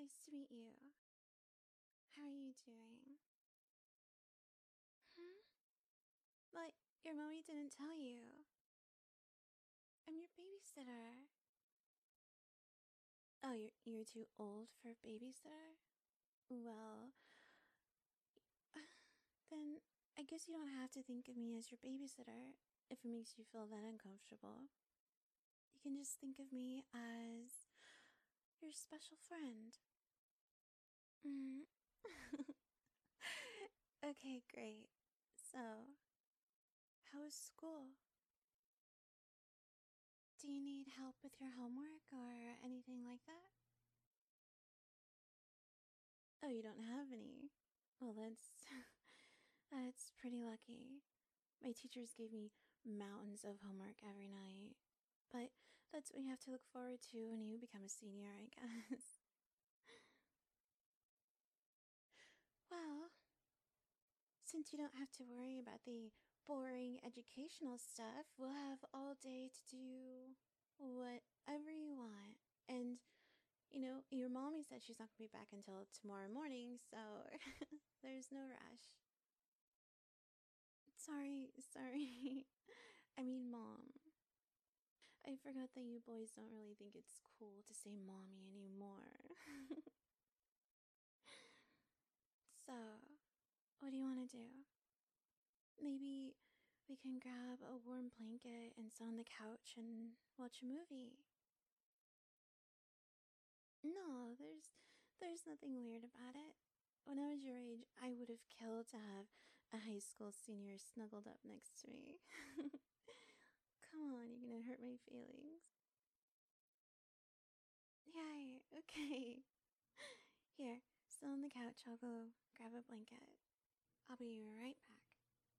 Nice to meet you. How are you doing? Hmm? But your mommy didn't tell you. I'm your babysitter. Oh, you're too old for a babysitter? Well, then I guess you don't have to think of me as your babysitter if it makes you feel that uncomfortable. You can just think of me as your special friend. Mm. Okay, great. So, how was school? Do you need help with your homework or anything like that? Oh, you don't have any. Well, that's that's pretty lucky. My teachers gave me mountains of homework every night. But that's what you have to look forward to when you become a senior, I guess. Well, since you don't have to worry about the boring educational stuff, we'll have all day to do whatever you want. And, your mommy said she's not going to be back until tomorrow morning, so there's no rush. Sorry. I mean, mom. I forgot that you boys don't really think it's cool to say mommy anymore. So, what do you want to do? Maybe we can grab a warm blanket and sit on the couch and watch a movie. No, there's nothing weird about it. When I was your age, I would have killed to have a high school senior snuggled up next to me. Come on, you're gonna hurt my feelings. Yay, okay. Here, sit on the couch, I'll go grab a blanket. I'll be right back.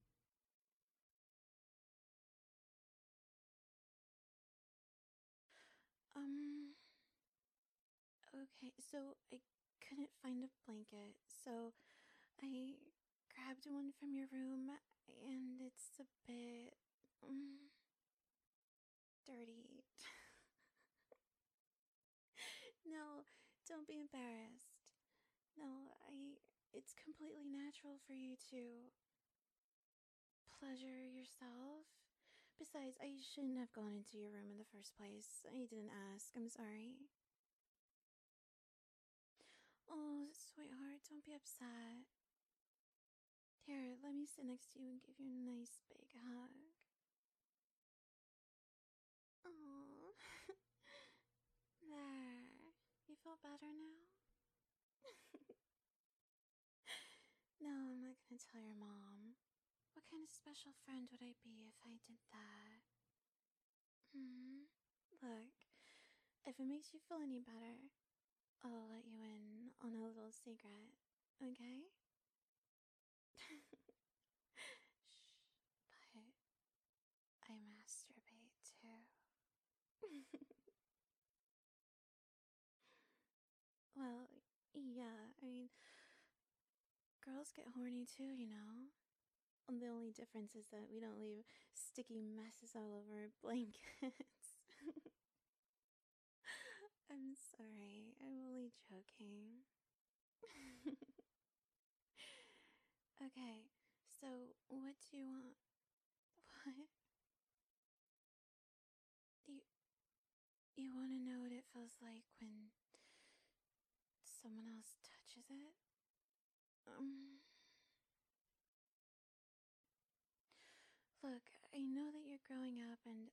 Um, okay, so I couldn't find a blanket, so I grabbed one from your room, and it's a bit dirty. No, don't be embarrassed. No, it's completely natural for you to pleasure yourself. Besides, I shouldn't have gone into your room in the first place. I didn't ask. I'm sorry. Oh, sweetheart, don't be upset. Here, let me sit next to you and give you a nice big hug. Oh, there. You feel better now? No, I'm not gonna tell your mom. What kind of special friend would I be if I did that? Hmm? Look, if it makes you feel any better, I'll let you in on a little secret, okay? Shh, but I masturbate too. Well, yeah, I mean, girls get horny too, you know? The only difference is that we don't leave sticky messes all over our blankets. I'm sorry, I'm only joking. Okay, so what do you want? What? You, you want to know what it feels like when someone else touches it? Um, Look, I know that you're growing up and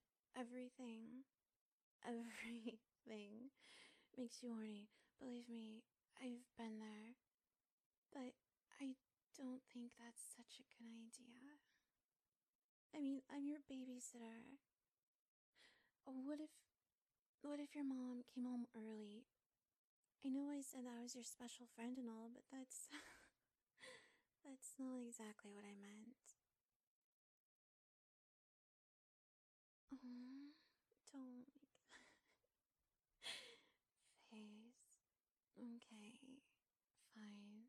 everything makes you horny. Believe me, I've been there. But I don't think that's such a good idea. I mean, I'm your babysitter. What if what if your mom came home early? I know I said that I was your special friend and all, but that's that's not exactly what I meant. Oh, don't make that face. Okay, fine.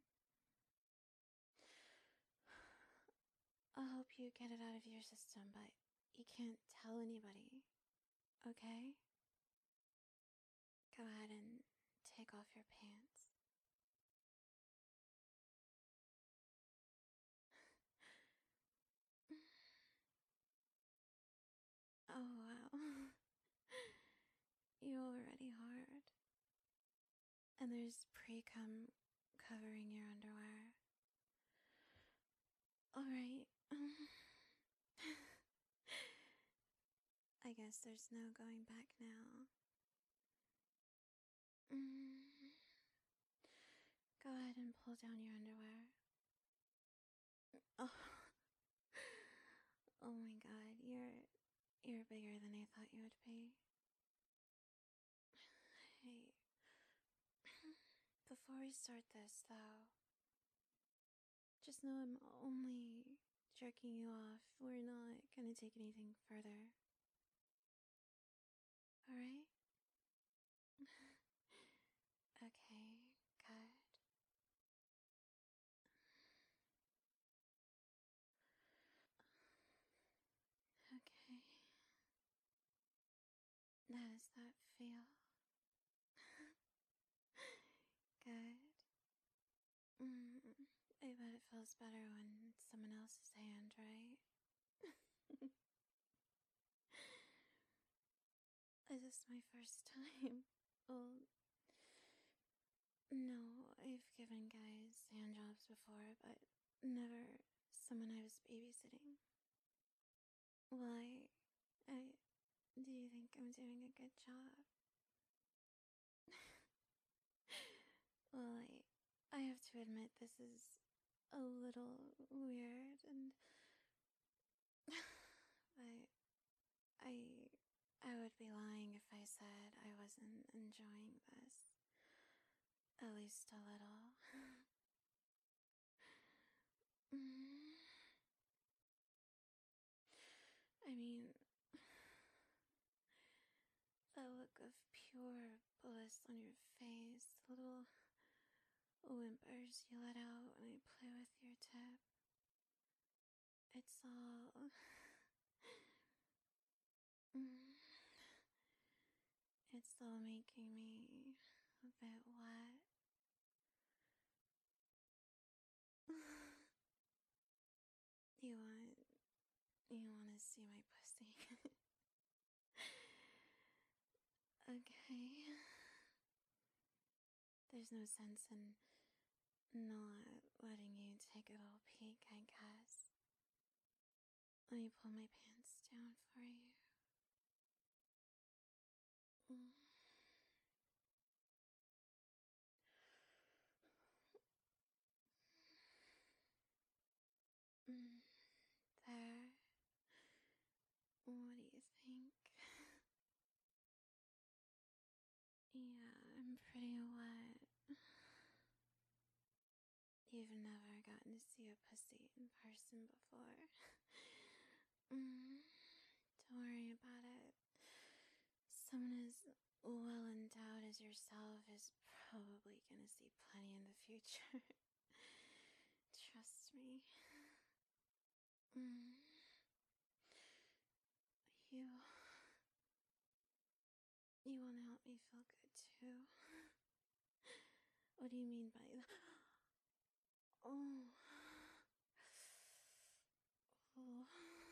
I'll help you get it out of your system, but you can't tell anybody, okay? Go ahead and take off your pants. And there's pre-cum covering your underwear. Alright. I guess there's no going back now. Go ahead and pull down your underwear. Oh. Oh my god, you're bigger than I thought you would be. Hey, before we start this though, just know I'm only jerking you off. We're not gonna take anything further. Alright? Okay, good. Okay. How does that feel? Good. I bet it feels better when someone else's hand, right? Is this my first time? Well, no, I've given guys hand jobs before, but never someone I was babysitting. Why? Do you think I'm doing a good job? Well, I have to admit this is a little weird and but I would be lying if I said I wasn't enjoying this. At least a little. Mm. I mean, the look of pure bliss on your face, the little whimpers you let out when I play with your tip. It's all. Mm, it's all making me a bit wet. You want to see my pussy? Okay. There's no sense in not letting you take a little peek, I guess. Let me pull my pants down for you. Mm. Mm. There. What do you think? Yeah, I'm pretty wet. You've never gotten to see a pussy in person before. Don't worry about it. Someone as well endowed as yourself is probably gonna see plenty in the future. Trust me. Mm. You. You wanna help me feel good too? What do you mean by that? Oh. Oh.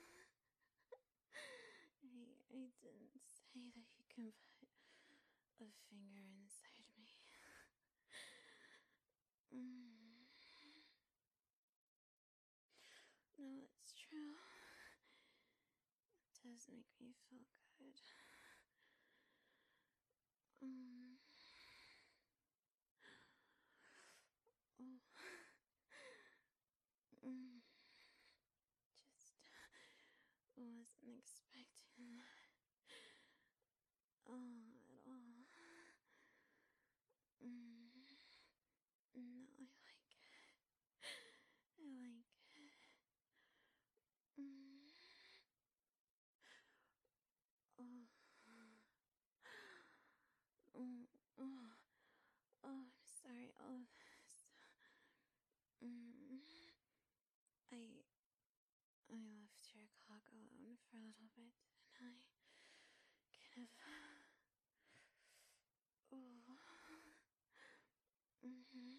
I didn't say that you can put a finger inside me. Mm. No, it's true. It does make me feel good. Mm. Oh. Mm. Just wasn't expecting that. Oh, at all. Mm. No, I like it. I like it. Mm. Oh. Mm. Oh. Oh, I'm sorry, all of this. Mm. I I left your cock alone for a little bit, didn't I? Kind of. Oh. Mm-hmm.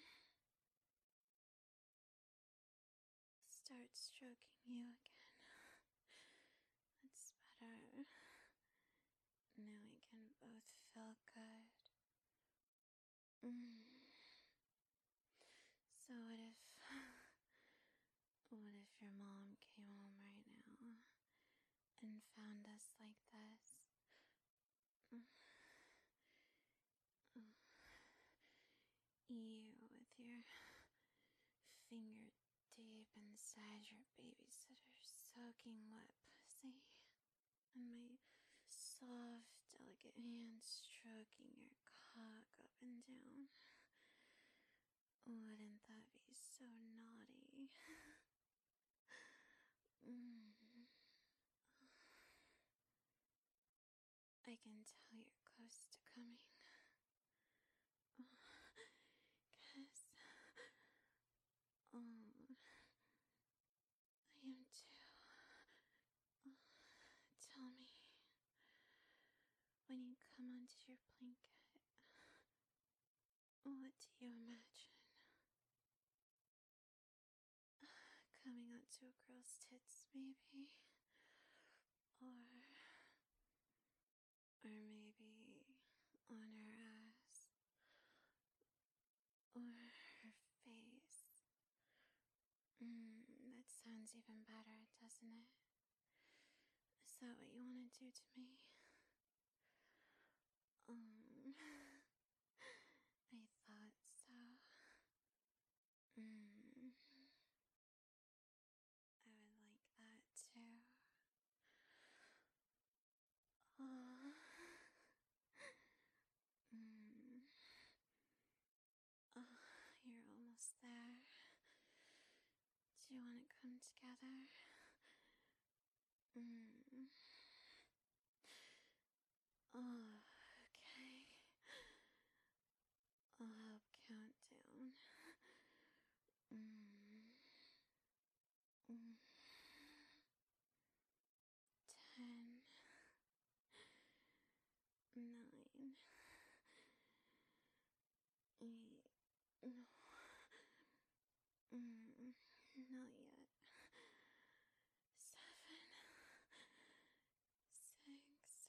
Start stroking you again. That's better. Now we can both feel good. Mm. your mom came home right now and found us like this. You with your finger deep inside your babysitter's soaking wet pussy, and my soft, delicate hand stroking your cock up and down. Wouldn't that be so naughty? I can tell you're close to coming. 'Cause, I am too. Tell me, when you come onto your blanket, what do you imagine? Coming onto a girl's tits, maybe? Or maybe on her ass? Or her face? That sounds even better, doesn't it? Is that what you want to do to me? I thought so. I would like that too. You're almost there. Do you want to come together? Okay. I'll help count down. 10, 9, 8, no, not yet. 7, 6,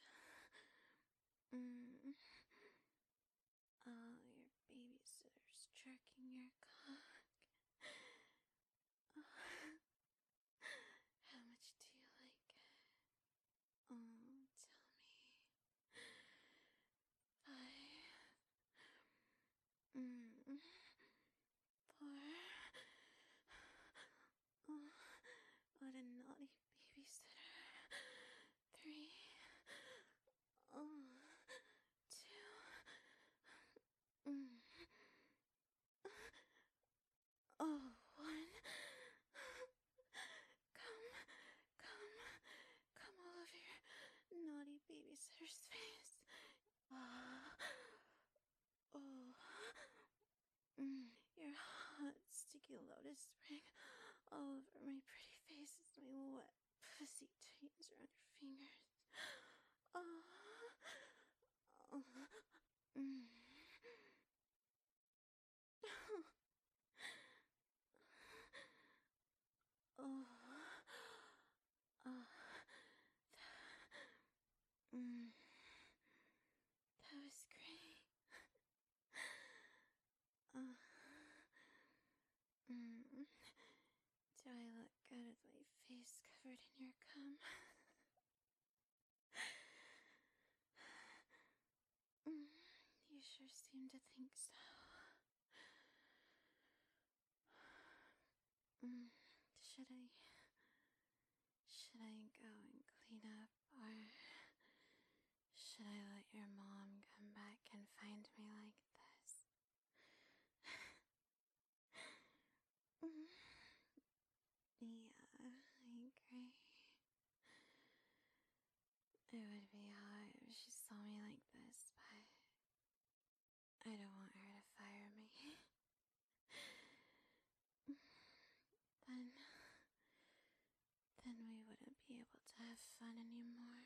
oh, your babysitter's jerking your cock. How much do you like it? Tell me. 5, 4. What a naughty babysitter. 3, 2, 1. Come all over your naughty babysitter's face. Your hot, sticky lotus spring all over my pretty face as my wet pussy tightens around your fingers. That was great. Do I look good with my face covered in your cum? You sure seem to think so. Should I go and clean up, or should I let your mom come back and find me like this? Yeah, I agree. It would be hot if she saw me like this, but I don't want her to fire me. Then we wouldn't be able to have fun anymore.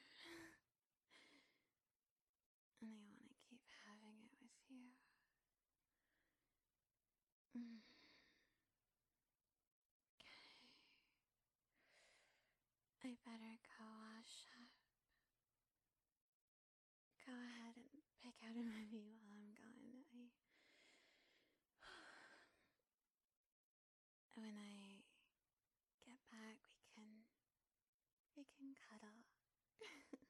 And I want to keep having it with you. Okay. I better go wash up. Go ahead and pick out a movie while I'm gone. When I get back, cuddle.